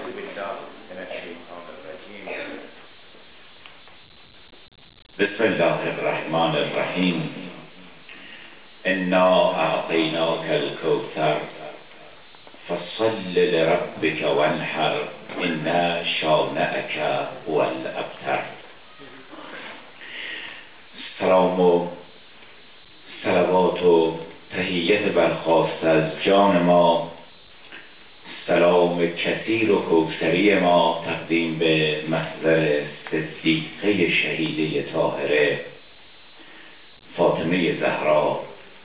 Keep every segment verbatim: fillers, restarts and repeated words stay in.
بالله من الشیطان الرجیم. بسم الله الرحمن الرحیم. انا اعطیناک الکوثر فصل لربک وانحر ان شانئک هو الابتر. سلام و صلوات و تحیت برخاست از جان ما، سلام کثیر و کوثری ما تقدیم به محضر صدیقه شهیده طاهره فاطمه زهرا،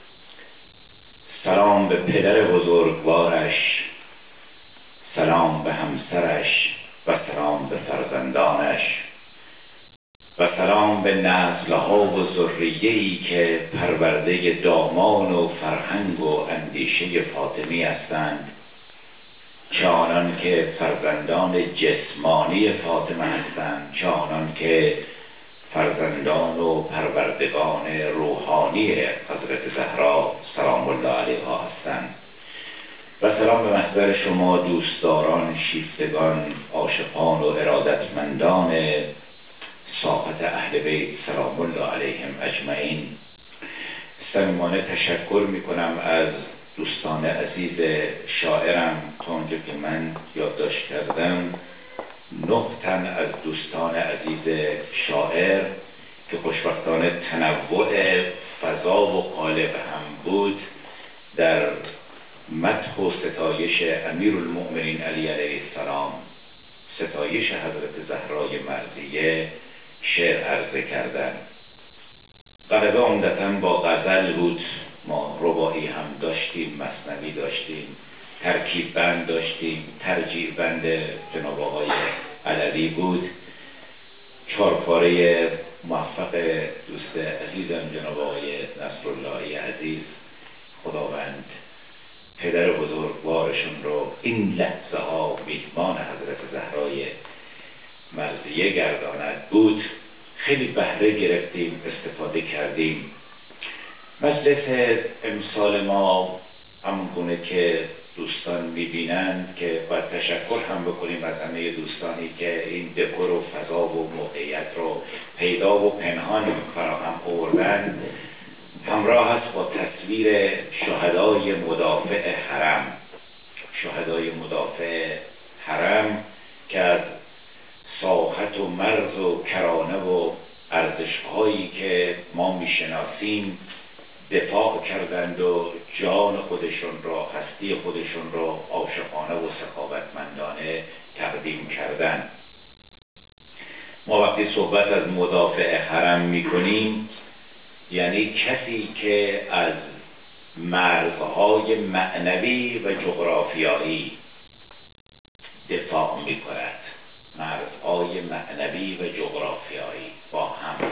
سلام به پدر بزرگوارش، سلام به همسرش و سلام به فرزندانش و سلام به نسلها و ذریه‌ای که پرورده دامان و فرهنگ و اندیشه فاطمی هستند، چه آنان که فرزندان جسمانی فاطمه هستند، چه آنان که فرزندان و پروردگان روحانی حضرت زهرا سلام الله علیها هستند. و سلام به محضر شما دوستداران، شیفتگان، عاشقان و ارادتمندان ساقط اهل بیت سلام الله علیهم اجمعین. صمیمانه تشکر میکنم از دوستان عزیز شاعرم. تا اونجا که من یادداشت کردم نه تن از دوستان عزیز شاعر که خوشبختانه تنوع فضا و قالب هم بود، در مدح و ستایش امیرالمؤمنین علی علیه السلام، ستایش حضرت زهرای مرضیه شعر عرضه کردن. غالبا عمدتاً با غزل بود. ما رباعی هم داشتیم، مثنوی داشتیم، ترکیب بند داشتیم، ترجیع بند جناب آقای علوی بود، چهارپاره موفق دوست عزیزم جناب آقای نصرالله عزیز، خداوند پدر بزرگوارشون رو این لحظه ها میهمان حضرت زهرای مرضیه گرداند بود. خیلی بهره گرفتیم، استفاده کردیم. مجلس امسال ما همونگونه که دوستان میبینند که باید تشکر هم بکنیم از همه دوستانی که این دکور و فضا و موقعیت رو پیدا و پنهان فراهم آوردن. همراه است با تصویر شهدای مدافع حرم، شهدای مدافع حرم که از ساحت و مرز و کرانه و ارزش‌هایی که ما میشناسیم دفاع کردند و جان خودشون را، هستی خودشون را عاشقانه و سخاوتمندانه تقدیم کردند. ما وقتی صحبت از مدافع حرم میکنیم یعنی کسی که از مرزهای معنوی و جغرافیایی دفاع میکند، مرزهای معنوی و جغرافیایی با هم.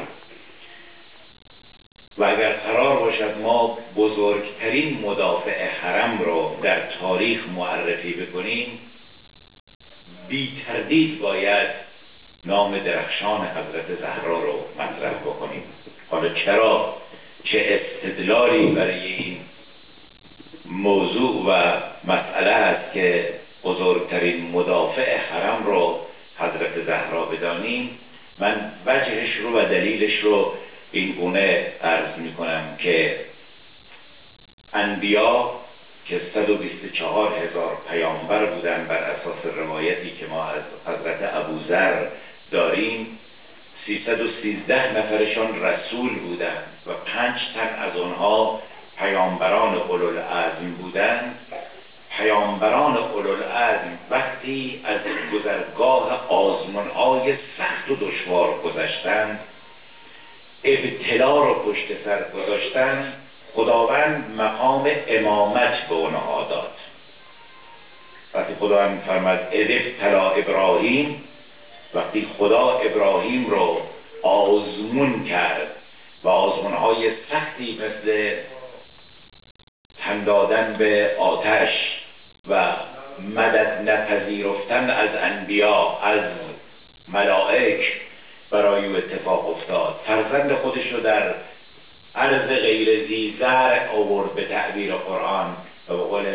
و اگر قرار باشد ما بزرگترین مدافع حرم رو در تاریخ معرفی بکنیم، بی تردید باید نام درخشان حضرت زهرا رو مطرح بکنیم. حالا چرا؟ چه استدلالی برای این موضوع و مسئله است که بزرگترین مدافع حرم رو حضرت زهرا بدانیم؟ من وجهش رو و دلیلش رو این گونه عرض می کنم که انبیا که صد و بیست و چهار هزار پیامبر بودن بر اساس روایتی که ما از حضرت ابوذر داریم، سیصد و سیزده نفرشان رسول بودند و پنج تن از آنها پیامبران اولوالعزم بودند. پیامبران اولوالعزم وقتی از گذرگاه آزمون‌های سخت و دشوار گذشتند، ابتلا رو پشت سر گذاشتن، خداوند مقام امامت به اونها داد. وقتی خداوند فرمود اذ ابتلی ابراهیم، وقتی خدا ابراهیم رو آزمون کرد و آزمونهای سختی مثل تن دادن به آتش و مدد نپذیرفتن از انبیا، از ملائک برای او اتفاق افتاد. فرزند خودش رو در عرض غیر ذی زرع آورد به تعبیر قرآن و به قول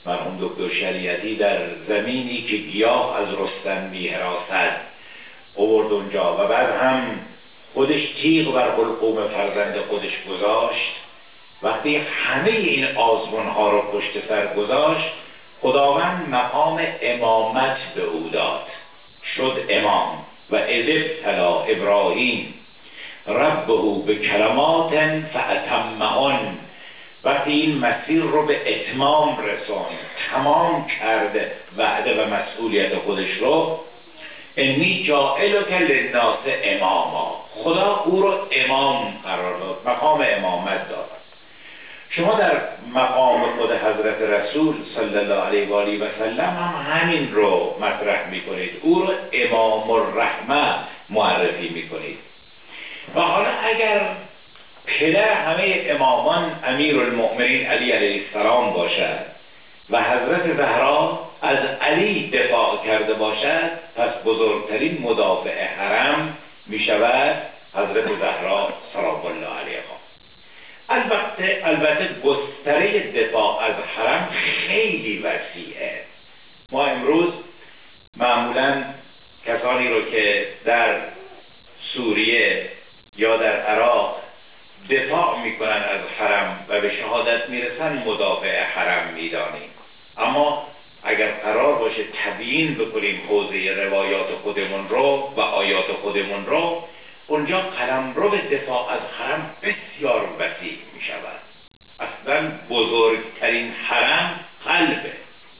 مرحوم دکتر شریعتی در زمینی که گیاه از رستن می‌هراسد آورد اونجا و بعد هم خودش تیغ بر حلقوم فرزند خودش گذاشت. وقتی همه این آزمون‌ها رو پشت سر گذاشت، خداوند مقام امامت به او داد، شد امام. و اذ ابتلی ابراهیم ربه به کلمات فاتمهن، وقتی این مسیر رو به اتمام رسوند، تمام کرد وعده و مسئولیت خودش رو، انی جاعلک للناس اماما، خدا او رو امام قرار داد، مقام امامت داد. شما در مقام خود حضرت رسول صلی الله علیه و آله و سلم هم همین رو مطرح میکنید، او رو امام الرحمه معرفی میکنید. و حالا اگر پدر همه امامان امیرالمؤمنین علی علیه السلام باشد و حضرت زهرا از علی دفاع کرده باشد، پس بزرگترین مدافع حرم میشود حضرت زهرا سلام الله علیها. البته البته گستره دفاع از حرم خیلی وسیعه. ما امروز معمولا کسانی رو که در سوریه یا در عراق دفاع میکنن از حرم و به شهادت میرسن مدافع حرم میدانیم. اما اگر قرار باشه تبیین بکنیم حوزه روایات خودمون رو و آیات خودمون رو، اونجا قلمرو دفاع از حرم بسیار وسیع می شود. اصلا بزرگترین حرم قلبه.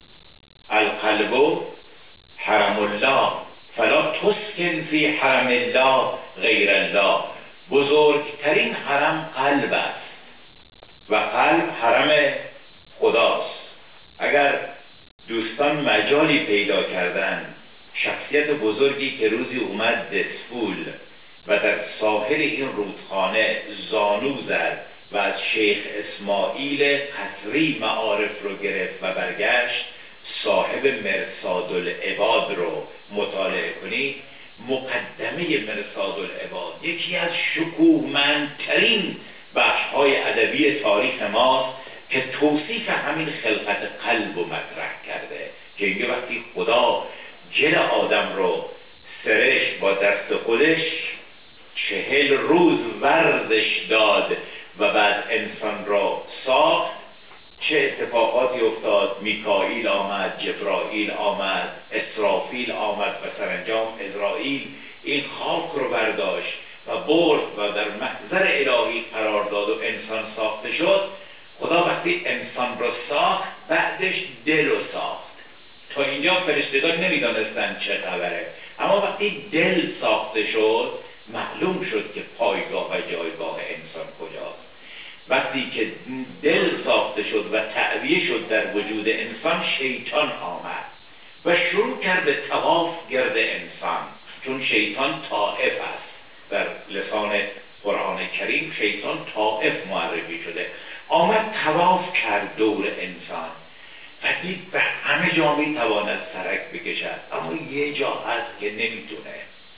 القلب حرم الله فلا تسکن فی حرم الله غیر الله. بزرگترین حرم قلب است و قلب حرم خداست. اگر دوستان مجالی پیدا کردن، شخصیت بزرگی که روزی اومد دسفول و در ساحل این رودخانه زانو زد و از شیخ اسماعیل قصری معارف رو گرفت و برگشت، صاحب مرصاد العباد رو مطالعه کنید. مقدمه مرصاد العباد یکی از شکوهمندترین بخش‌های ادبی تاریخ ماست که توصیف همین خلقت قلب رو مطرح کرده، که اینکه وقتی خدا جل آدم رو سرش با دست خودش چهل روز ورزش داد و بعد انسان را ساخت، چه اتفاقاتی افتاد؟ میکائیل آمد، جبرائیل آمد، اسرافیل آمد و سرانجام عزرائیل این خاک رو برداشت و برد و در محضر الهی قرار داد و انسان ساخته شد. خدا وقتی انسان رو ساخت، بعدش دل رو ساخت. تا اینجا فرشتگان نمیدانستن چه خبره، اما وقتی دل ساخته شد معلوم شد که پایگاه و جایگاه انسان کجاست. وقتی که دل ساخته شد و تعبیه شد در وجود انسان، شیطان آمد و شروع کرد به طواف گرد انسان، چون شیطان طائف است. در لسان قرآن کریم شیطان طائف معرفی شده. آمد طواف کرد دور انسان و دید به همه جا میتواند سرک بکشد، اما یه جا هست که نمیتونه.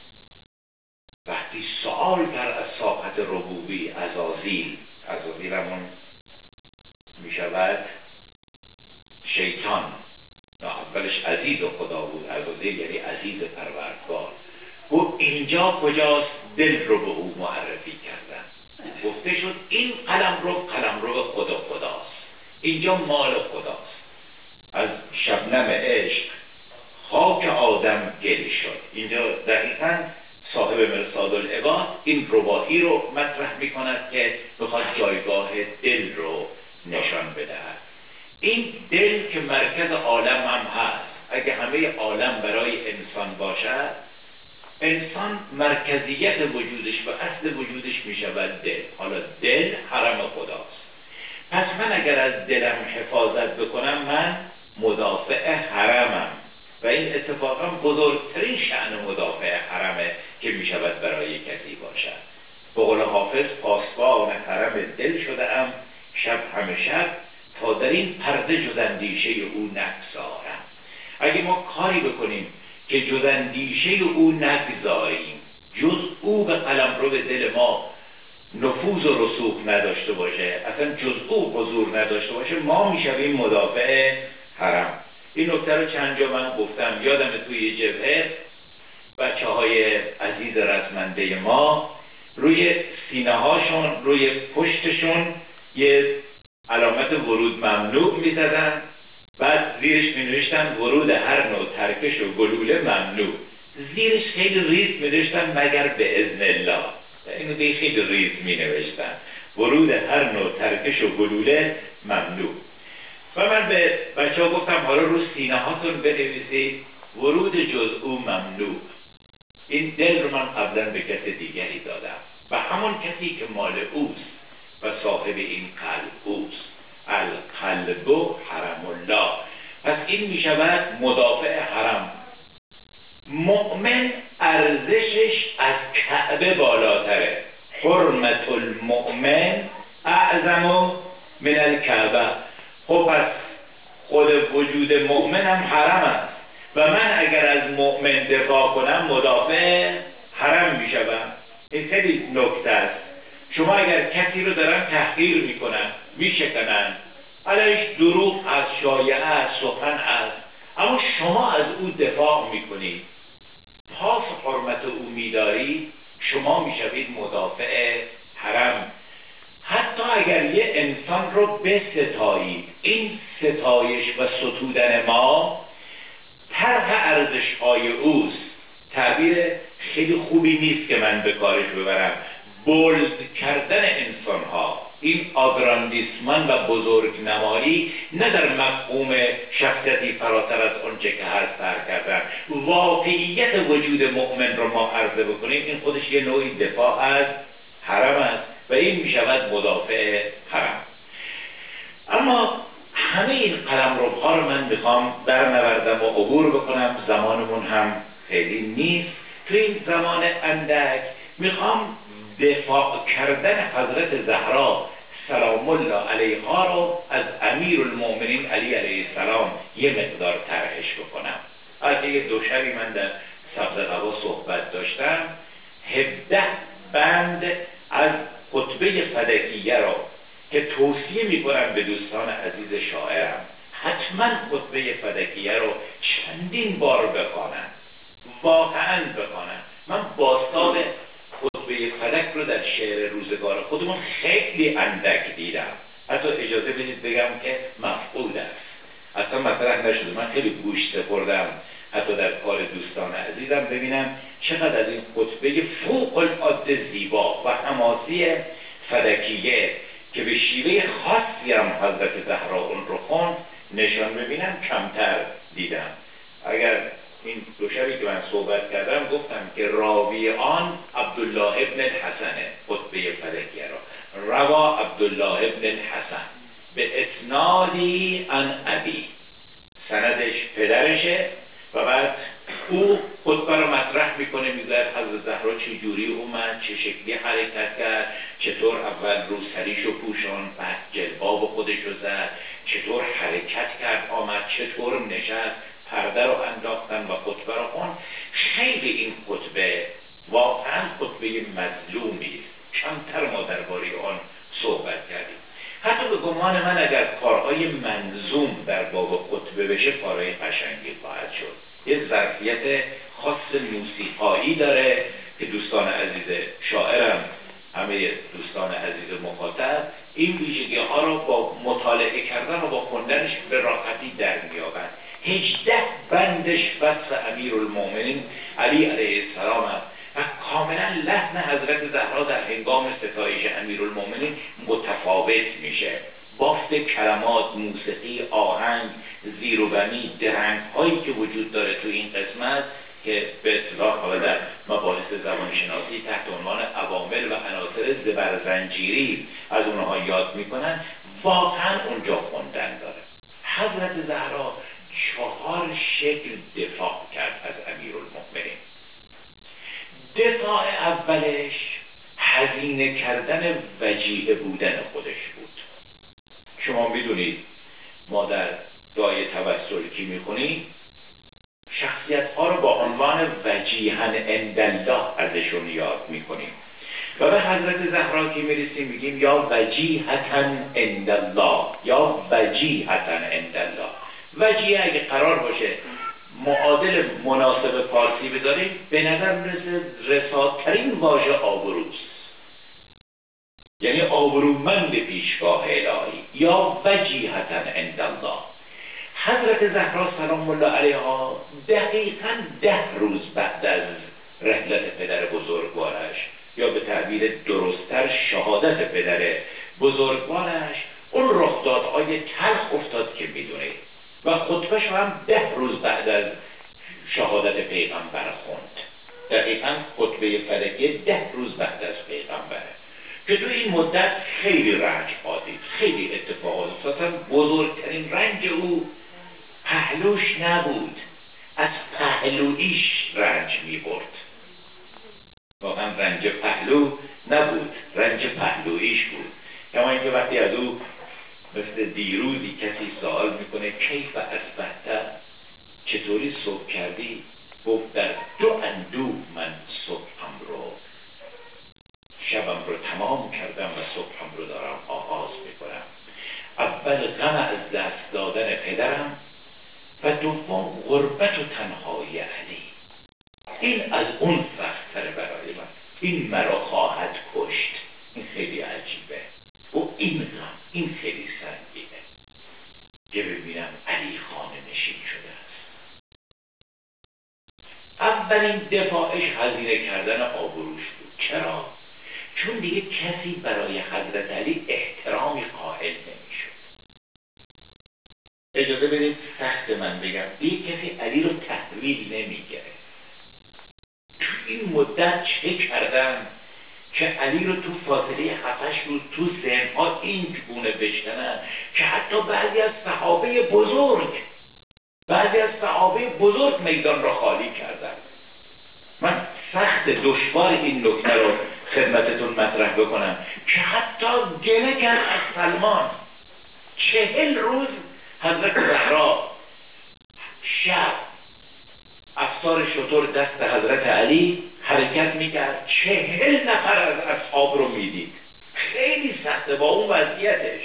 وقتی سوال کرد از ساقط ربوبی عزازیل، عزازیل همون میشود شیطان، اولش عزیز خدا بود، عزازیل یعنی عزیز پروردگار. گفت اینجا کجاست؟ دل رو به او معرفی کردن. گفته شد این قلم رو قلم رو خدا خداست، اینجا مال خداست. از شبنم عشق خاک آدم گل شد. اینجا دقیقاً صاحب مرصاد العباد این رباعی رو مطرح می کند که بخواد جایگاه دل رو نشان بدهد. این دل که مرکز عالم هم هست. اگه همه عالم برای انسان باشد، انسان مرکزیت وجودش و اصل وجودش می شود دل. حالا دل حرم خداست. پس من اگر از دلم حفاظت بکنم، من مدافع حرمم و این اتفاقا بزرگترین شأن مدافع حرمه که می شود برای کسی باشد. به قول حافظ پاسبان حرم دل شده ام، شب همه شب تا در این پرده جز اندیشه او نگذارم. اگه ما کاری بکنیم که جز اندیشه او نگذاریم، جز او به قلمرو دل ما نفوذ و رسوخ نداشته باشه، اصلا جز او حضور نداشته باشه، ما میشویم مدافع حرم. این نکته رو چند جا من گفتم. یادم توی جبهه بچه های عزیز رزمنده ما روی سینه هاشون، روی پشتشون یه علامت ورود ممنوع می زدن، بعد زیرش می نوشتن ورود هر نوع ترکش و گلوله ممنوع. زیرش خیلی ریز می نوشتن مگر به اذن الله. اینو دیگه خیلی ریز می نوشتن ورود هر نوع ترکش و گلوله ممنوع. و من به بچه ها گفتم حالا رو سینه هاتون بنویسید ورود جز او ممنوع. این دل رو من قبلا به کس دیگری دادم و همون کسی که مال اوست و صاحب این قلب اوست. القلب حرم الله. پس این می شود مدافع حرم. مؤمن ارزشش از کعبه بالاتره. حرمت المؤمن اعظم من الکعبه. خب پس خود وجود مؤمن هم حرم است و من اگر از مؤمن دفاع کنم مدافع حرم می شدم. این خیلی نکته است. شما اگر کسی رو دارن تحقیر می کنن، می شکنن، علیش دروغ از شایعه از سخن است، اما شما از او دفاع می کنید، پاس حرمت او می دارید، شما می شوید مدافع حرم. حتی اگر یه انسان رو بستایید، این ستایش و ستودن ما طرح ارزش های اوست. تعبیر خیلی خوبی نیست که من به کارش ببرم. بولد کردن انسان ها، این آگراندیسمان و بزرگ نمایی نه در مفهوم شخصیتی فراتر از آنچه که هست سر کردن. واقعیت وجود مؤمن رو ما عرضه بکنیم، این خودش یه نوعی دفاع از حرم است و این می شود مدافع حرم. اما همه این قلمروها رو من میخوام برنوردم و عبور بکنم. زمانمون هم خیلی نیست. تو این زمان اندک میخوام دفاع کردن حضرت زهرا سلام الله علیها رو از امیر المؤمنین علی علیه السلام یه مقدار طرحش بکنم. از یه دو شبی من در سبز قبا صحبت داشتم. هفده بند از خطبه فدکیه رو که توصیه میکنم به دوستان عزیز شاعرم حتما خطبه فدکیه رو چندین بار بخوانن، واقعا بخوانن. من باستاب خطبه فدک رو در شعر روزگار خودمون خیلی اندک دیدم. حتی اجازه بدید بگم که مفقود است، اصلا مطرح نشده. من خیلی گوش سپردم حتی در کار دوستان عزیزم ببینم چقدر از این خطبه فوق العاده زیبا و حماسی فدکیه که به شیوه خاصی هم حضرت زهرا اون رو خوند نشان ببینم کمتر دیدم. اگر این دو شبی که من صحبت کردم گفتم که راوی آن عبدالله ابن الحسنه، خطبه فدکیه را روا عبدالله ابن الحسن به اسنادی عن ابی، سندش پدرشه و بعد او خطبه رو مطرح میکنه، میگه حضرت زهرا چه جوری اومد، چه شکلی حرکت کرد، چطور اول روسریشو پوشون، بعد جلباب خودشو زد، چطور حرکت کرد آمد، چطور نشست، پرده رو انداختن و خطبه رو خوند. خیلی این خطبه واقعا خطبه مظلومی است. کمتر ما درباره آن صحبت کردیم. حتی به گمان من اگر کارهای منظوم در باب خطبه بشه کارهای قشنگی خواهد شد. یه ظرفیت خاص موسیقایی داره که دوستان عزیز شاعرم، همه دوستان عزیز مخاطب این ویژگی ها رو با مطالعه کردن و با خوندنش به راحتی در میابند. هجده بندش وصف امیر المؤمنین علی علیه السلام است و کاملا لحن حضرت زهرا در هنگام ستایش امیر المؤمنین متفاوت میشه. بافت کلمات، موسیقی، آهنگ، زیر و بمی، درنگ هایی که وجود داره تو این قسمت که به اصطلاح حالا در مباحث زبانشناسی تحت عنوان عوامل و عناصر زبرزنجیری از اونها یاد میکنن، واقعا اونجا خوندن داره. حضرت زهرا چهار شکل دفاع کرد از امیرالمؤمنین. دفاع اولش هزینه کردن وجیه بودن خودش بود. شما میدونید ما در دعای توسل که میخونیم شخصیت ها رو با عنوان وجیها عند الله ازشون یاد میکنیم و به حضرت زهرا که میرسیم میگیم یا وجیهتا عند الله، یا وجیهتا عند الله. وجیه اگه قرار باشه معادل مناسب فارسی بذاریم به نظر میرسه رساترین واژه آبروست، یعنی آبرومند پیشگاه الهی یا وجیهتا عند الله. حضرت زهرا سلام الله علیها دقیقاً ده روز بعد از رحلت پدر بزرگوارش یا به تعبیر درستتر شهادت پدر بزرگوارش اون رخدادهای تلخ افتاد که میدونید و خطبهش هم ده روز بعد از شهادت پیغمبر خوند. دقیقاً خطبه فلکیه ده روز بعد از پیغمبره که تو این مدت خیلی رنج آدید، خیلی اتفاقات افتاد. بزرگترین رنج او پهلوش نبود، از پهلویش رنج می برد. واقعا رنج پهلو نبود، رنج پهلویش بود. کما اینکه وقتی از او مثل دیروزی کسی سوال میکنه کیف اصبحت، چطوری صبح کردی؟ گفت در دو اندوه من صبحم رو شبم رو تمام کردم و صبحم رو دارم آغاز میکنم. اول غم از دست دادن پدرم و دوم غربت و تنهایی علی. این از اون سخت‌تره برای من، این مرا خواهد کشت. این خیلی عجیبه و این غم این خیلی سنگینه که ببینم علی خانه نشین شده است. اولین دفاعش هزینه کردن آبروش بود. چرا؟ چون دیگه کسی برای حضرت علی احترامی قائل نمیشد. اجازه بدید سخت من بگم، دیگه کسی علی رو تحویل نمیگیره. تو این مدت چه کردن که علی رو تو فاصله هفتش روز تو ذهن‌ها این گونه بشکنن که حتی بعضی از صحابه بزرگ بعضی از صحابه بزرگ میدان را خالی کردن. من سخت دشوار این نکته رو خدمتتون مطرح بکنم که حتی گله کرد از سلمان. چهل روز حضرت زهرا شب افسار شتر دست حضرت علی حرکت میکرد، چهل نفر از اصحاب رو میدید. خیلی سخته با اون وضعیتش.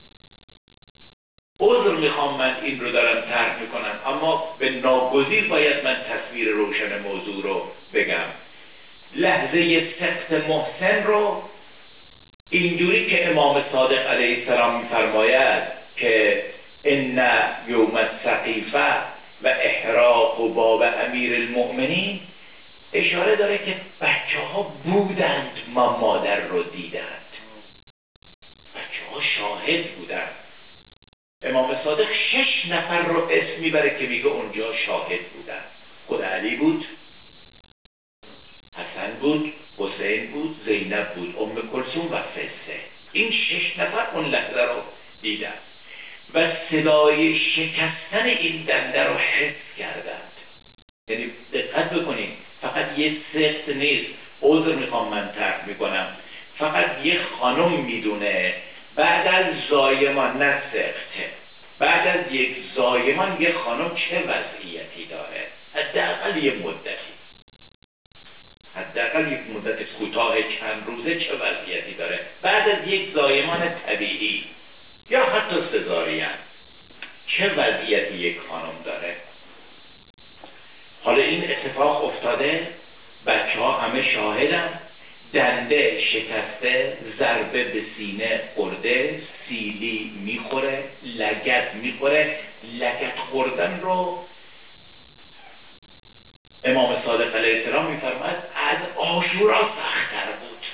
عذر میخوام من این رو دارم طرح میکنم، اما به ناگزیر باید من تصویر روشن موضوع رو بگم. لحظه سخت محسن رو اینجوری که امام صادق علیه السلام میفرماید که ان یوم السقیفه و احراق و باب امیر المؤمنین، اشاره داره که بچه ها بودند ما مادر رو دیدند. بچه ها شاهد بودند. امام صادق شش نفر رو اسم میبره که میگه اونجا شاهد بودند. خود علی بود، حسن بود، حسین بود، زینب بود، ام کلثوم و فسه. این شش نفر اون لحظه رو دیدند و صدای شکستن این دنده رو حس کردند. یعنی دقت بکنید، فقط یه سخت نیست. عذر میخوام من طرح میکنم، فقط یه خانم میدونه بعد از زایمان، نه سخته، بعد از یک زایمان یه خانم چه وضعیتی داره. حداقل یه مدتی، حداقل یک مدت کوتاه چند روزه چه وضعیتی داره بعد از یک زایمان طبیعی یا حتی سزارین، چه وضعیتی یک خانم داره. حالا این اتفاق افتاده، بچه ها همه شاهدن، دنده شکسته، ضربه به سینه خورده، سیلی میخوره، لگد میخوره. لگد خوردن رو امام صادق علیه السلام میفرماید از عاشورا سخت‌تر بود.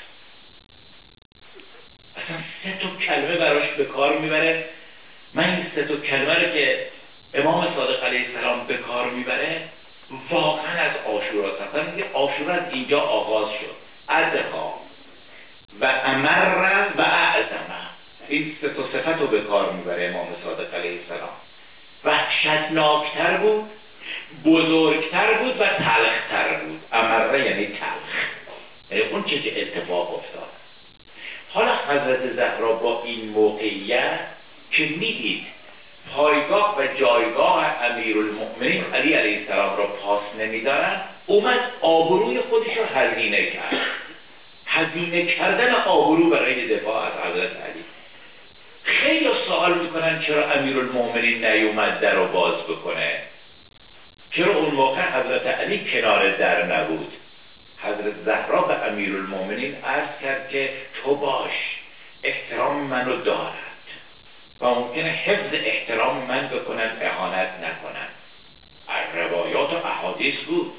اصلا سه تا کلمه براش به کار میبره. من این سه تا کلمه رو که امام صادق علیه السلام به کار میبره واقعا از عاشورا سخت‌تر. میگه عاشورا از اینجا آغاز شد. ادها و امر و اعظمه، این سه تا صفت رو به کار میبره امام صادق علیه السلام. وحشتناکتر بود، بزرگتر بود و تلختر بود. امره یعنی تلخ، یعنی اون چه که اتفاق افتاد. حالا حضرت زهرا با این موقعیت که میدید پایگاه و جایگاه امیرالمؤمنین علی علیه السلام را پاس نمیدارن، اومد آبروی خودش رو هزینه کرد. هزینه کردن آبرو برای دفاع از حضرت علی خیلی سوال میکنن چرا امیرالمومنین نیومد در رو باز بکنه، چرا اون موقع حضرت علی کنار در نبود. حضرت زهرا به امیرالمومنین عرض کرد که تو باش، احترام منو دارد و ممکنه حفظ احترام من بکنن، اهانت نکنن. روایات و احادیث بود،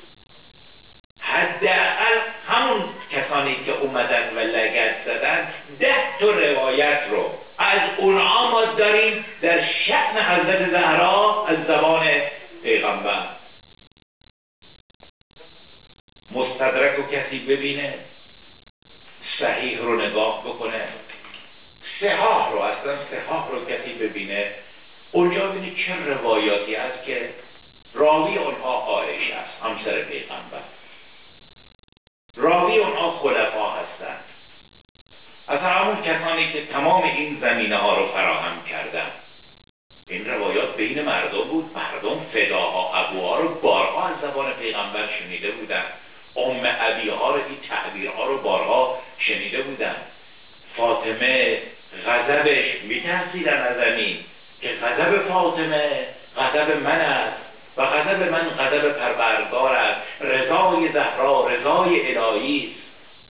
حداقل همون کسانی که اومدن و لگد زدن ده تا روایت رو از اونها ما داریم در شأن حضرت زهرا از زبان پیغمبر. مستدرک رو کسی ببینه، صحیح رو نگاه بکنه، صحاح رو، اصلا صحاح رو کسی ببینه، اونجا ببینه چه روایاتی هست که راوی اونها عایشه است، همسر پیغمبر، راوی اونها خلفا هستند، از همون کسانی که تمام این زمینه ها رو فراهم کردن. این روایات بین مردم بود، مردم فداها ابوها رو بارها از زبان پیغمبر شنیده بودن، ام ابیها رو، این تعبیرها رو بارها شنیده بودن. فاطمه غضبش میترسیدن از امین که غضب فاطمه غضب من است و غضب من غضب پروردگار است، رضای زهرا رضای الهی است.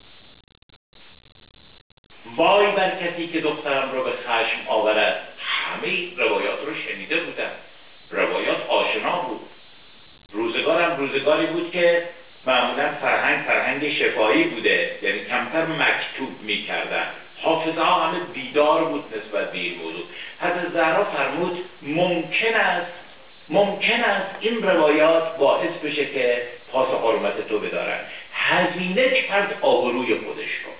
وای بر کسی که دخترم رو به خشم آورد. همه روایات رو شنیده بودن، روایات آشنا بود. روزگارم روزگاری بود که معمولا فرهنگ فرهنگ شفاهی بوده، یعنی کمتر مکتوب میکردن، حافظه ها همه بیدار بود نسبت به این موضوع. حضرت زهرا فرمود ممکن است ممکن است این روایات باعث بشه که پاس حرمت تو بدارن. هزینه کرد آبروی خودش رو،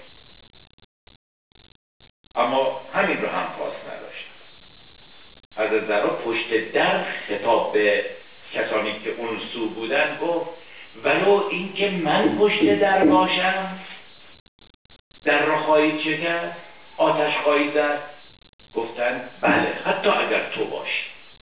اما همین رو هم پاس نداشت. حضرت زهرا پشت در خطاب به کسانی که اون سو بودن گفت ولو اینکه من پشت در باشم در را خواهید شکست، آتش خواهید زد؟ گفتن بله، حتی اگر تو باشی.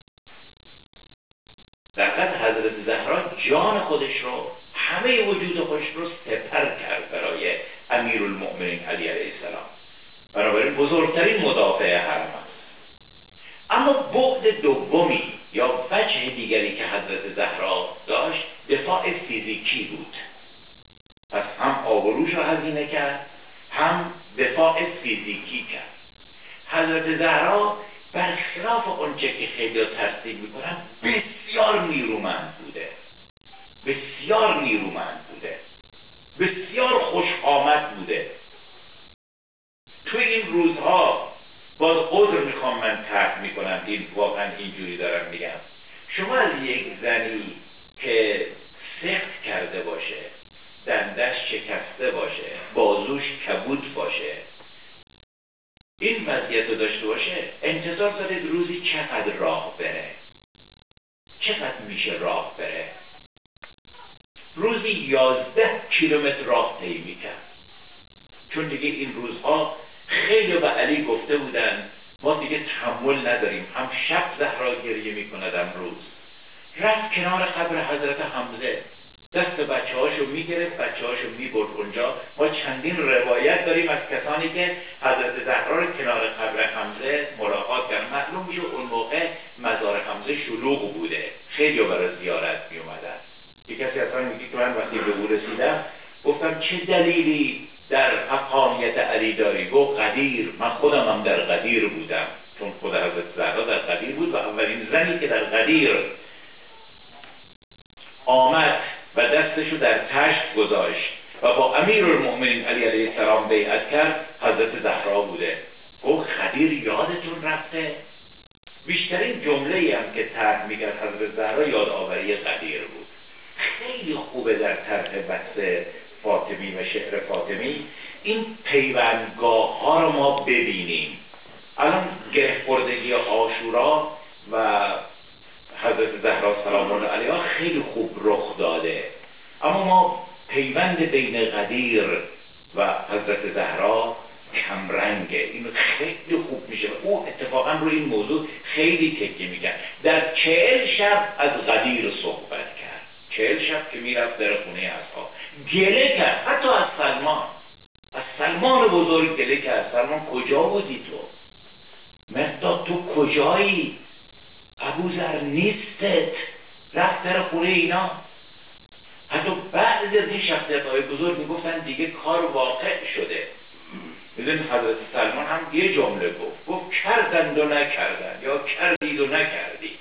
در حقیقت حضرت زهرا جان خودش رو، همه وجود خودش رو سپر کرد برای امیرالمؤمنین علی علیه السلام. بنابراین بزرگترین مدافع حرم است. اما بعد دومی یا وجه دیگری که حضرت زهرا داشت دفاع فیزیکی بود. پس هم آبروش رو هزینه کرد، هم دفاع فیزیکی کرد. حضرت زهرا برخلاف اونچه که خیلی ترسیم میکنن بسیار نیرومند بوده، بسیار نیرومند بوده، بسیار خوش آمد بوده. توی این روزها باز عذر میخوام من طرح میکنم، این واقعا اینجوری دارم میگم، شما از یک زنی که سخت کرده باشه، دندش شکسته باشه، بازوش کبود باشه، این وضعیت رو داشته باشه، انتظار دارید روزی چقدر راه بره؟ چقدر میشه راه بره؟ روزی یازده کیلومتر راه طی میکرد. چون دیگه این روزها خیلی به علی گفته بودن ما دیگه تحمل نداریم، هم شب زهرا گریه میکند هم روز. رفت کنار قبر حضرت حمزه، دست بچه هاشو میگرفت، بچه هاشو میبرد اونجا. ما چندین روایت داریم از کسانی که حضرت زهرا رو کنار قبر حمزه ملاقات کردن. معلوم میشه اون موقع مزار حمزه شلوغ بوده، خیلی برای زیارت میومدن. یک کسی اصلا میگه که من وقتی به او رسیدم گفتم چه دلیلی در حقانیت علی داری؟ گفت قدیر، من خودم هم در قدیر بودم، چون خود حضرت زهرا در قدیر بود و اولین زنی که در قدیر آمد و دستشو در تشت گذاشت و با امیرالمؤمنین علی علیه السلام بیعت کرد حضرت زهرا بوده. گفت قدیر یادتون رفته؟ بیشترین جمله‌ای هم که طرح می‌کرد حضرت زهرا یادآوری قدیر بود. خیلی خوبه در طرح بحث فاطمی و شعر فاطمی این پیوندگاه ها رو ما ببینیم. الان گره خوردگی عاشورا و حضرت زهرا سلام الله علیها خیلی خوب رخ داده، اما ما پیوند بین قدیر و حضرت زهرا کمرنگه. این خیلی خوب میشه. او اتفاقا روی این موضوع خیلی تکیه میکرد. در چهل شب از قدیر صحبت کرد، چهل شب که میرفت در خونه اصحاب گله کرد، حتی از سلمان، از سلمان بزرگ گله کرد. سلمان کجا بودی تو؟ مقداد تو کجایی؟ ابوذر نیستت، رفت در خونه اینا. حتی بعضی از این شخصیت‌های بزرگ میگفتن دیگه کار واقع شده. میدونید حضرت سلمان هم یه جمله گفت، گفت کردند و نکردند، یا کردید و نکردید.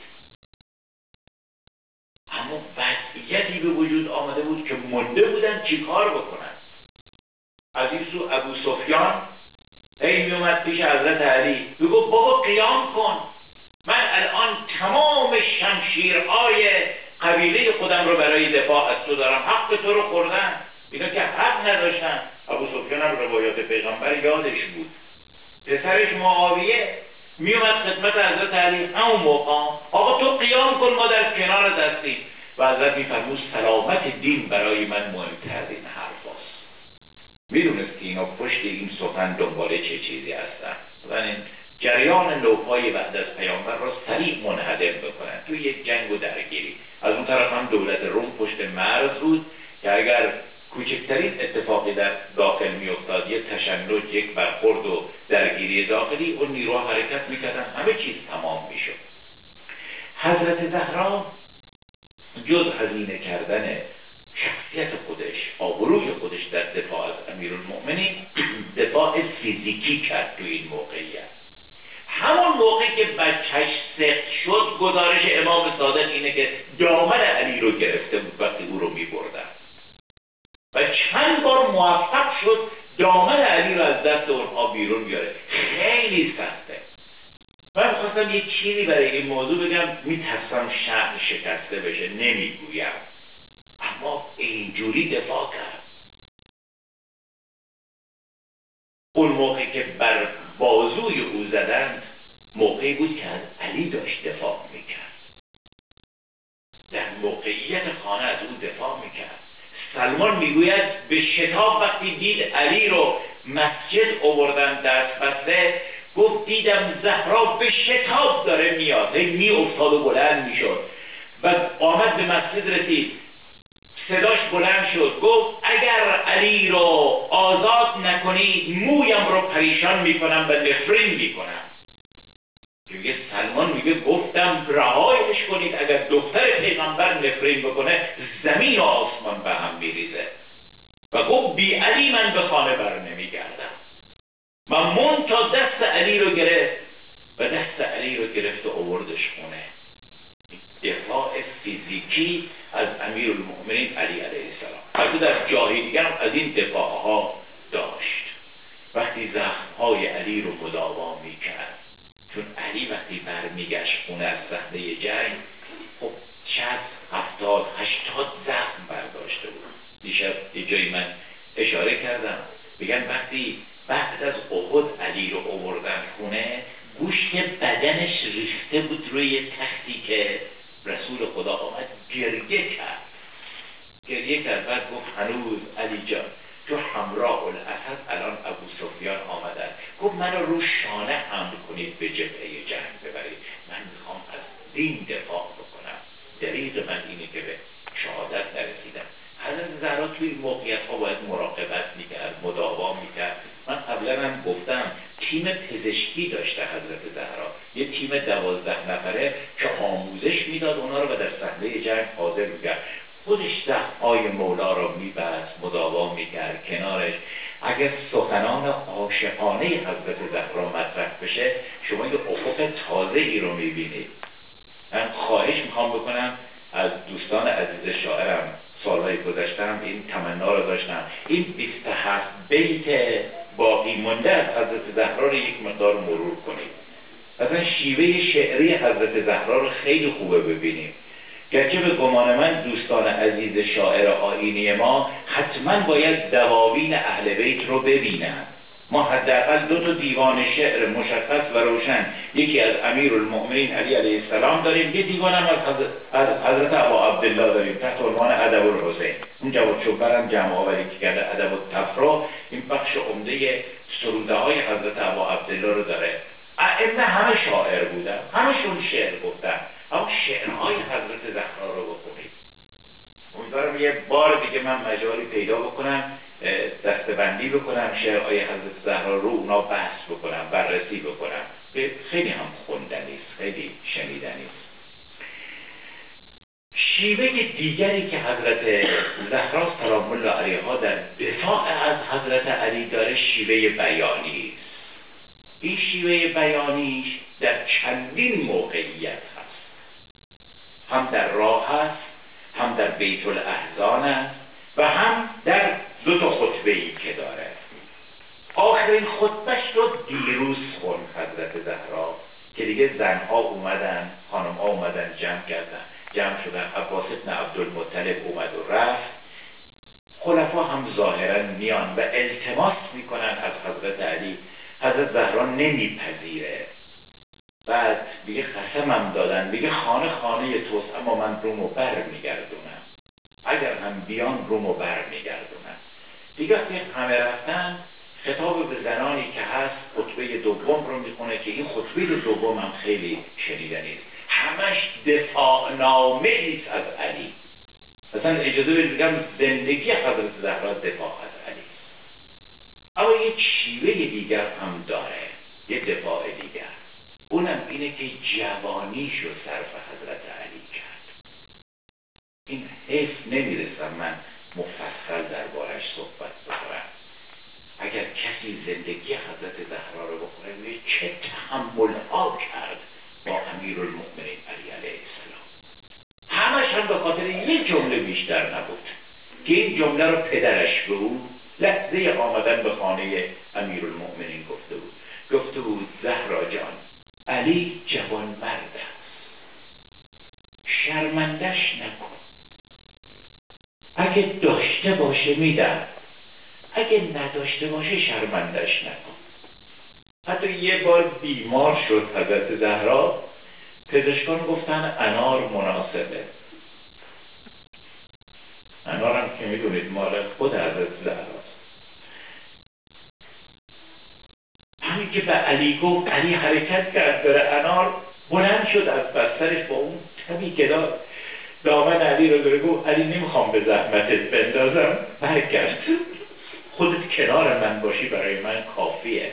اما وضعیتی به وجود آمده بود که مونده بودن چی کار بکنن. از این سو ابو سفیان هی میومد پیش حضرت علی میگفت بابا قیام کن، من الان تمام شمشیرهای قبیله خودم رو برای دفاع از تو دارم، حق تو رو خوردن. اینا که حق نداشتن. ابو سفیان هم روایات پیغمبر یادش بود. پسرش معاویه میومد خدمت حضرت علی همون موقع، آقا تو قیام کن، ما در کنار دستیم. و حضرت میفرمود سلامت دین برای من مهمتر از این حرف هست. میدونست که اینا پشت این سخن دنباله چه چیزی هستن و این جریان نوپای بعد از پیامبر را سریع منهدم بکنن توی یک جنگ و درگیری. از اون طرف هم دولت روم پشت مرز بود که اگر کوچکترین اتفاقی در داخل میافتاد، یک تشنج، یک برخورد و درگیری داخلی، اون نیروها حرکت میکردن، همه چیز تمام میشد. حضرت زهرا جز هزینه کردن شخصیت خودش، آبروی خودش در دفاع از امیرالمؤمنین، دفاع فیزیکی کرد تو این موقعیت. همون موقع که بچهش سخت شد، گزارش امام صادق اینه که دامن علی رو گرفته بود وقتی او رو میبردن و چند بار موفق شد دامن علی رو از دست اونها بیرون بیاره. خیلی سخته. من خواستم یک چیزی برای این موضوع بگم، میترسم شهر شکسته بشه، نمیگویم، اما اینجوری دفاع کرد. اون موقع که بر بازوی او زدند، موقعی بود که از علی داشت دفاع میکرد، در موقعیت خانه از او دفاع میکرد. سلمان میگوید به شتاب وقتی دید علی رو مسجد آوردن دست بسته، گفت دیدم زهرا به شتاب داره میاد، می افتاد و بلند میشد و آمد به مسجد رسید، صداش بلند شد، گفت اگر علی رو آزاد نکنید مویم رو پریشان میکنم و نفرین میکنم. میگه سلمان میگه گفتم رهایش کنید، اگر دختر پیغمبر نفرین بکنه زمین و آسمان به هم میریزه. و گفت بی علی من به خانه بر نمیگردم. و من تا دست علی رو گرفت و دست علی رو گرفت و آوردش خونه. دفاع فیزیکی از امیرالمؤمنین علی علیه السلام. البته در جاهای دیگر هم از این دفاع ها داشت. وقتی زخمهای علی رو مداوا میکرد، چون علی وقتی برمیگشت خونه از صحنه جنگ، خب شصت، هفتاد، هشتاد زخم برداشته بود. دیشب یه جایی من اشاره کردم، بگن وقتی بعد از احد علی رو آوردن خونه، گوشت بدنش ریخته بود روی تختی که رسول خدا آمد، گریه کرد گریه کرد بعد گفت هنوز علی جان تو همراه الاسد الان ابو سفیان آمدن، گفت منو رو شانه حمل کنید به جبهه جنگ ببرید، من میخوام از دین دفاع بکنم. دریغ من اینه که به شهادت نرسیدم. حضرت زهرا توی این موقعیت ها باید مراقبت میکرد، مداوا میکرد. من قبلا هم گفتم تیم پزشکی داشته حضرت زهرا، یه تیم دوازده نفره که آموزش میداد اونا رو و در صحنه جنگ حاضر میکرد. خودش زخم‌های مولا رو میبست، مداوا میکرد کنارش. اگر سخنان عاشقانه حضرت زهرا مطرح بشه، شما یه افق تازه ای رو میبینید. من خواهش میخوام بکنم از دوستان عزیز شاعرم، سالهای گذشتم این تمنا رو داشتم، این بیست و هفت بیت باقی مونده از حضرت زهرا رو یک مقدار مرور کنید. مثلا شیوه شعری حضرت زهرا رو خیلی خوبه ببینیم. گرچه به گمان من دوستان عزیز شاعر آیینی ما حتما باید دواوین اهل بیت رو ببینن. ما حداقل دو تا دیوان شعر مشخص و روشن، یکی از امیرالمؤمنین علی علیه السلام داریم، یه دیوان هم از حضرت, از حضرت ابا عبدالله داریم تحت عنوان ادب الحسین. اون جواد شوبر هم جمع آوری که کرده ادب التفرا، این بخش عمده سروده های حضرت ابا عبدالله رو داره. ائمه همه شاعر بودن، همشون شعر گفتن، اما شعرهای حضرت زهرا رو بخونید. امیدوارم یه بار دیگه من مجالی پیدا بکنم، دستبندی بکنم، شعرهای حضرت زهرا رو اونا بحث بکنم، بررسی بکنم. خیلی هم خوندنی است، خیلی شنیدنی است. شیوه دیگری که حضرت زهرا سلام الله علیها در دفاع از حضرت علی داره شیوه بیانی است. این شیوه بیانیش در چندین موقعیت هست، هم در راه هست، هم در بیت الاحزان است و هم در دو تا خطبه‌ای که داره. آخرین خطبهش رو دیروز خوند حضرت زهرا که دیگه زنها اومدن، خانم‌ها اومدن، جمع کردن، جمع شدن. عباس ابن عبدالمطلب اومد و رفت. خلفا هم ظاهرا میان و التماس میکنن از حضرت علی. حضرت زهرا نمیپذیره. بعد دیگه قسمم دادن، دیگه خانه خانه توست، اما من رومو بر میگردونم، اگر هم بیان رومو بر میگردونم. دیگه وقتی همه رفتن، خطاب به زنانی که هست خطبه دوم رو میخونه که این خطبه دوم هم خیلی شنیدنی است. همش دفاع نامه ایست از علی. مثلا اجازه بگم زندگی حضرت زهرا دفاع از علی. اما یک شیوه دیگر هم داره، یک دفاع دیگر، اونم اینه که جوانیشو صرف حضرت علی کرد. این حیف نمیرسم من مفصل دربارش صحبت بکنم. اگر کسی زندگی حضرت زهرا رو بخونه میگه چه تحمل‌ها کرد با امیرالمؤمنین علی علیه السلام. همش هم به خاطر یک جمله بیشتر نبود که این جمله رو پدرش به او لحظه آمدن به خانه امیرالمؤمنین گفته بود. گفته بود زهرا جان، علی جوان مرد است، شرمندش نکن. اگه داشته باشه میدم، اگه نداشته باشه شرمندش نکن. حتی یه بار بیمار شد حضرت زهرا، پزشکان گفتن انار مناسبه. انار هم که میدونید مال خود حضرت زهراست. همین که به علی گفت، علی حرکت کرد بره انار، بلند شد از بسترش با اون تبی که داد، دامن علی رو داره، گفت علی نمیخوام به زحمتت بندازم، برگرد، خودت کنار من باشی برای من کافیه.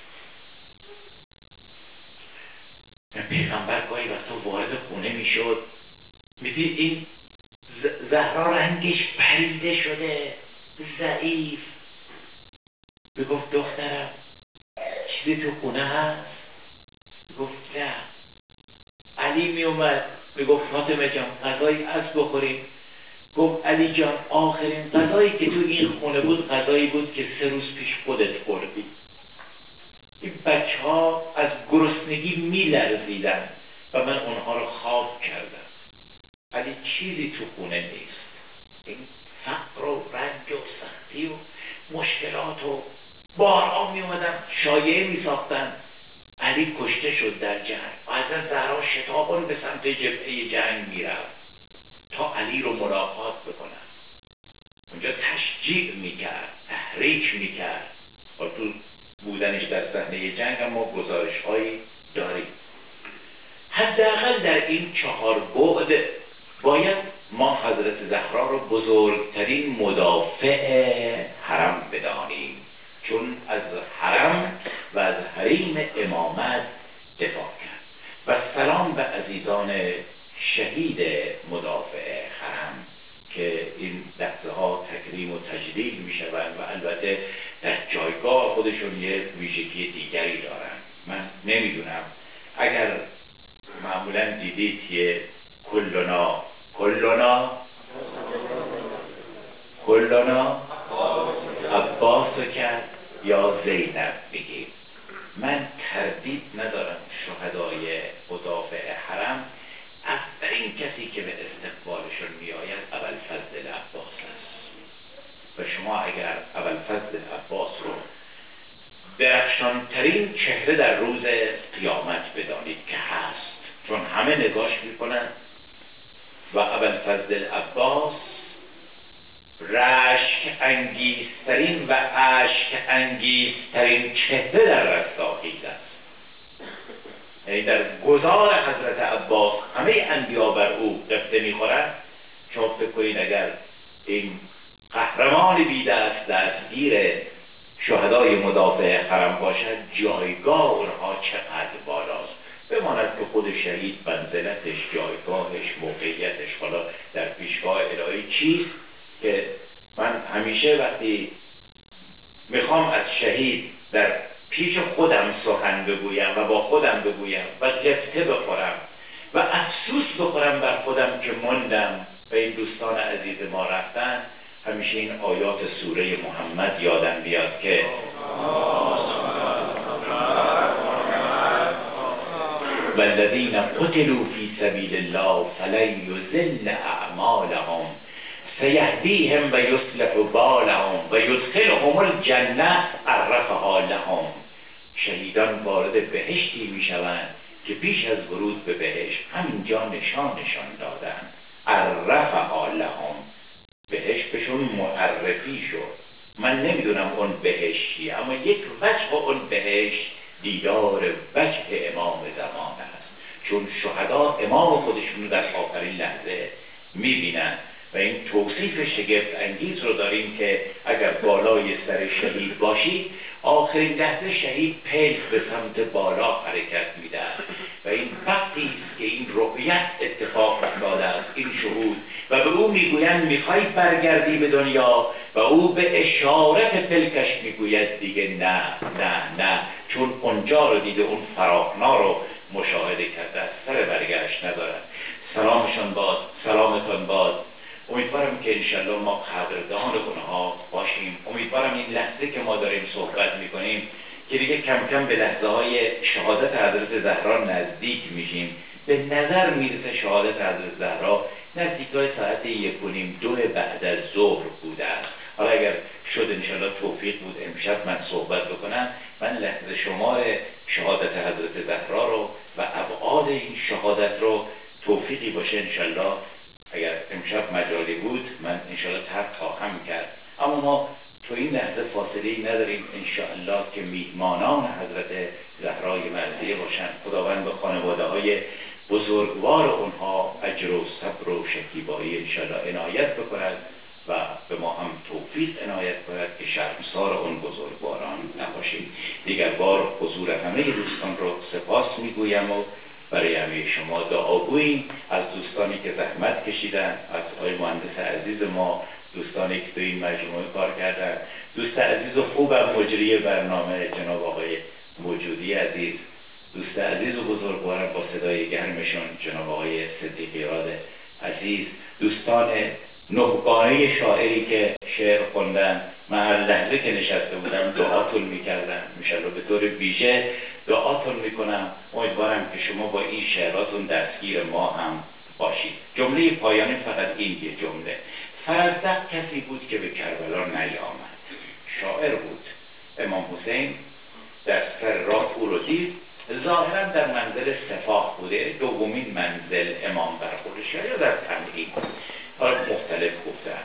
پیغمبر گاهی وقتا وارد خونه میشد، میدید این زهرا رنگش پریده شده، ضعیف. میگفت دخترم چیزی تو خونه هست؟ گفت نه. علی میومد میگفت فاطمه جان غذایی از بخوریم. گفت علی جان آخرین غذایی که تو این خونه بود غذایی بود که سه روز پیش خودت خوردی. این بچه ها از گرسنگی میلرزیدن و من اونها رو خواب کردم. علی چیزی تو خونه نیست. این فقر و رنج و سختی و مشکلات و بارها می اومدن شایعه می ساختن علی کشته شد در جنگ و حضرت زهرا شتابان به سمت جبهه جنگ می رفت تا علی رو ملاقات بکنن. اونجا تشجیع می کرد، تحریک می کرد و تو بودنش در صحنه جنگ هم ما گزارش هایی داریم. حداقل در این چهار بعد باید ما حضرت زهرا رو بزرگترین مدافع حرم بدانیم، چون از حرم و از حریم امامت دفاع کرد. و سلام به عزیزان شهید مدافع حرم که این لحظه ها تکریم و تجلیل می شوند و البته در جایگاه خودشون یه ویژگی دیگری دارن. من نمیدونم، اگر معمولا دیدید یه کلنا کلنا کلنا عباسو کرد یا زینب بگیم، من تردید ندارم شهدای مدافع حرم اولین کسی که به استقبالشون میآید ابوالفضل عباس است. و شما اگر ابوالفضل عباس رو درخشانترین چهره در روز قیامت بدانید که هست، چون همه نگاش میکنن و ابوالفضل عباس رشک انگیزترین و اشک انگیزترین چهره در رستاخیز است. یعنی در گذار حضرت عباس همه انبیا بر او قبطه میخورند. شما فکر کنید اگر این قهرمان بی دست دستگیر شهدای مدافع حرم باشد، جایگاه اونها چقدر بالاست. بماند که خود شهید منزلتش، جایگاهش، موقعیتش حالا در پیشگاه الهی چیست، که من همیشه وقتی میخوام از شهید در پیش خودم سخن بگویم و با خودم بگویم و قفطه بخورم و افسوس بخورم بر خودم که ماندم و این دوستان عزیز ما رفتن، همیشه این آیات سوره محمد یادم بیاد که والذین قتلوا فی سبیل الله فلن یضل اعمالهم سیهدیهم و یصلح بالهم و یدخلهم الجنه عرفها لهم. شهیدان وارد بهشتی میشوند که پیش از ورود به بهشت همینجا نشانشان دادن، عرفها لهم، بهشت بهشون معرفی شد. من نمیدونم اون بهشت چیه، اما یک وجه اون بهشت دیدار وجه امام زمان است، چون شهدا امام خودشون رو در آخرین لحظه میبینن و این توصیف شگفت انگیز رو داریم که اگر بالای سر شهید باشید، آخرین لحظه شهید پیل به سمت بالا حرکت میده و این وقتی است که این رؤیت اتفاق افتاده است، این شهود، و به او میگویند میخوای برگردی به دنیا و او به اشارت پلکش میگوید دیگه نه نه نه، چون اونجا رو دیده، اون فراخنا رو مشاهده کرده، سر برگشت ندارد. سلامشان باد، سلامتان باد. امیدوارم که انشالله ما قدردان اونها باشیم. امیدوارم این لحظه که ما داریم صحبت میکنیم که دیگه کم کم به لحظه های شهادت حضرت زهرا نزدیک میشیم. به نظر میرسه شهادت حضرت زهرا نزدیکای ساعت یک و نیم دو بعد از ظهر بوده است. حالا اگر شد انشالله توفیق بود امشب من صحبت بکنم، من لحظه شمار شهادت حضرت زهرا رو و ابعاد این شهادت رو توفیقی باشه انشالله، اگر امشب مجالی بود من انشالله ترک خواهم کرد. اما ما تو این لحظه فاصله‌ای نداریم انشالله که میهمانان حضرت زهرای مرضیه باشند. خداوند به خانواده های بزرگوار اونها اجر و صبر و شکیبایی انشالله عنایت بکند و به ما هم توفیق عنایت کند که شرمسار اون بزرگواران نباشیم. دیگر بار حضور همه دوستان رو سپاس میگویم و برای همه شما دعاگوییم. از دوستانی که زحمت کشیدن، از آقای مهندس عزیز ما، دوستانی که تو این مجموعه کار کردن، دوست عزیز و خوبم مجری برنامه جناب آقای موجودی عزیز، دوست عزیز و بزرگوارم با صدای گرمشون جناب آقای صدیقی راد عزیز، دوستان نهگانه شاعری که شعر خوندن، من هر لحظه که نشسته بودم دعاتون میکردم، انشالله به طور ویژه دعاتون میکنم. امیدوارم که شما با این شعراتون دستگیر ما هم باشید. جمله پایانی فقط این یه جمله: فرزدق کسی بود که به کربلا نیامد، شاعر بود. امام حسین در سر راه او رو دید، ظاهرا در منزل سفاه بوده، دومین منزل امام بر خودش یا در تمهید، حالا مختلف گفتن.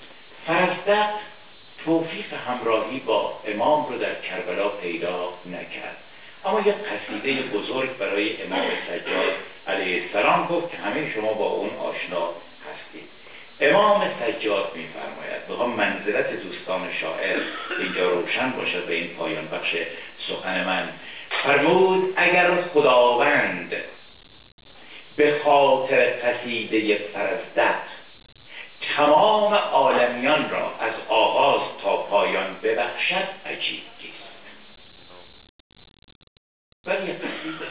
فرزدق توفیق همراهی با امام رو در کربلا پیدا نکرد، اما یک قصیده بزرگ برای امام سجاد علیه السلام گفت که همه شما با اون آشنا هستید. امام سجاد میفرماید، بخوام منزلت دوستان شاعر اینجا روشن باشد به این پایان بخش سخن من، فرمود اگر خداوند به خاطر قصیده فرزدق تمام عالمیان را از آغاز تا پایان ببخشد عجیب کیست. ولی قصیده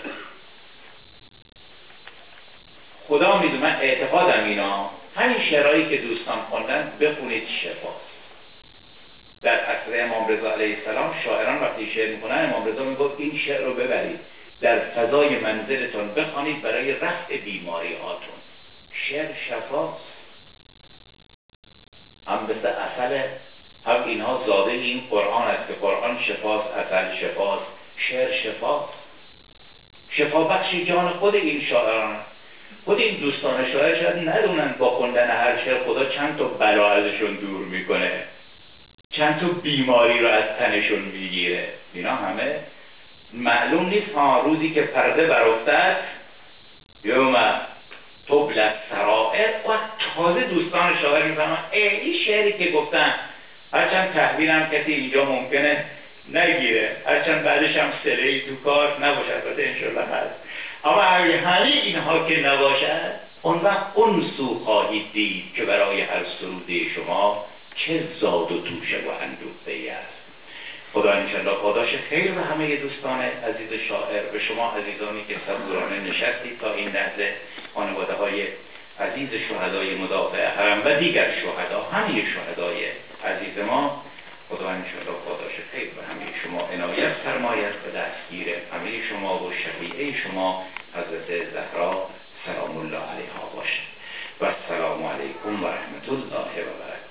خدا میدونه، من اعتقادم اینا همین شعرهایی که دوستان خوندن بخونید شفاست. در عصر امام رضا علیه السلام شاعران وقتی شعر میکنن، امام رضا میگفت این شعر رو ببرید در فضای منزلتون بخوانید برای رفع بیماری هاتون. شعر شفاست، هم مثل اصل، هم اینها زاده این قرآن است که قرآن شفاست، اصل شفاست، شعر شفاست، شفا بخش جان خود این شاعران. خود این دوستان شاعر شاید ندونن با خوندن هر شعر خدا چند تا بلا ازشون دور میکنه، چند تا بیماری رو از تنشون میگیره. اینا همه معلوم نیست. ها روزی که پرده برافتد یوم تبلت سرائر، و تازه دوستان شاعر میفهمن این شعری که گفتن هرچند تحویل هم کسی اینجا ممکنه نگیره، هرچند بعدش هم سلهی تو کار نباشه، البته انشالله هست، اما همه اینها که نباشد، اون وقت اون سو خواهید دید که برای هر سروده شما چه زاد و توشه و اندوخته است. خدا انشالله پاداش خیر به همه دوستان عزیز شاعر، به شما عزیزانی که صبورانه نشستید تا این لحظه، خانواده های عزیز شهدای مدافع حرم و دیگر شهدا، همه شهدای عزیز ما، خدا انشالله پاداش خیر به همه شما عنایت فرماید و دستگیر همه شما و شفیعه شما حضرت زهرا سلام الله علیها باشد. و السلام علیکم و رحمت الله و برکاته.